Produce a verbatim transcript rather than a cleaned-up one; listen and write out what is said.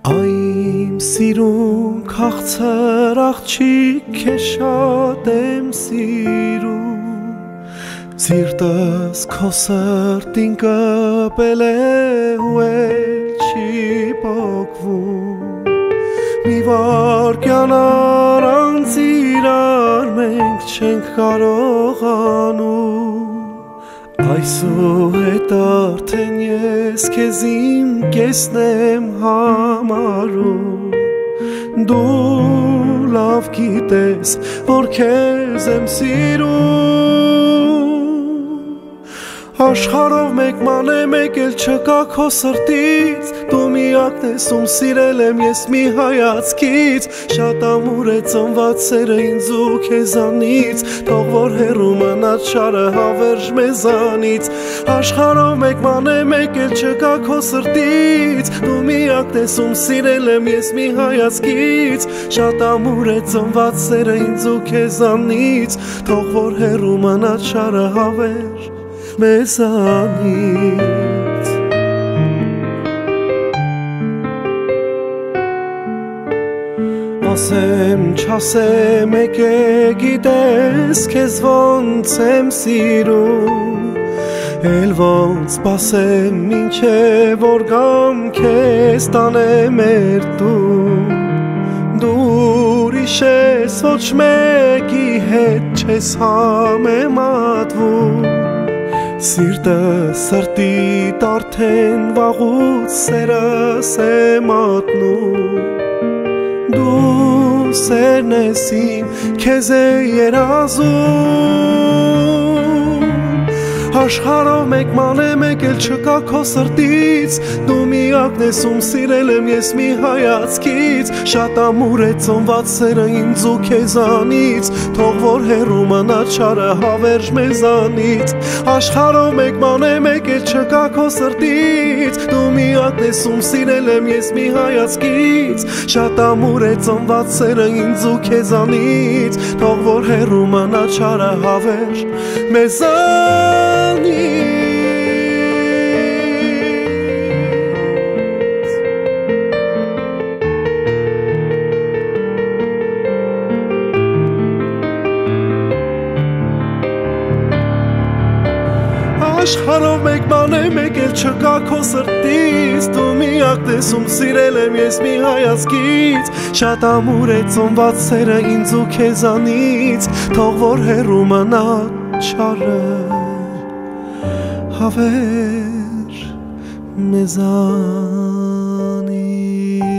Այմ սիրուն քաղցր աղջիկ է շատ եմ սիրում Սիրտս քո սրտին կպել է ու էլ չի պոկվում Մի վարկյան առանց իրար մենք չենք կարողանում Այսուհետ արդեն ես քեզ իմ կեսն եմ համարում Դու լավ գիտես, որ քեզ եմ սիրում Աշխարհով մեկ մանե մեկ էլ չկա քո սրտից Դու միակն ես ում սիրել եմ ես մի հայացքից Շատ ամուր է ծնված սերը ինձ ու քեզանից Թող որ հեռու մնա չարը հավերժ մեզանից Աշխարհով մեկ մանե մեկ էլ չկա քո սրտից Դու միակն ես ում սիրել եմ ես մի հայացքից Շատ ամուր է ծնված սերը ինձ ու քեզանից Թող որ հեռու մնա չարը հավերժ մեզանից Ասեմ չասեմ եկե գիտես քեզ ոնց եմ սիրում Էլ ոնց սպասեմ մինչև որ գամ քեզ տանեմ մեր տուն Դու ուրիշ ես ոչ մեկի հետ չես համեմատվում Սիրտը սրտիդ արդեն վաղուց սերս է մատնում Դու սերն ես իմ քեզ է երազում Աշխարհով մեկ մանե մեկ էլ չկա քո սրտից Դու միակն ես ում սիրել եմ ես մի հայացքից Շատ ամուր է ծնված սերը ինձ ու քեզանից Թող որ հեռու մնա չարը հավերժ մեզանից Աշխարհով մեկ մանե մեկ էլ չկա քո սրտից Դու միակն ես ում սիրել եմ ես մի հայացքից Շատ ամուր է ծնված սերը ինձ ու քեզանից Թող որ հեռու մնա չարը հավերժ մեզանից Աշխարհով մեկ մանե մեկ էլ չկա քո սրտից Դու միակն ես ում սիրել եմ ես մի հայացքից Շատ ամուր է ծնված սերը ինձ ու քեզանից Թող որ հեռու մնա չարը հավերժ մեզանից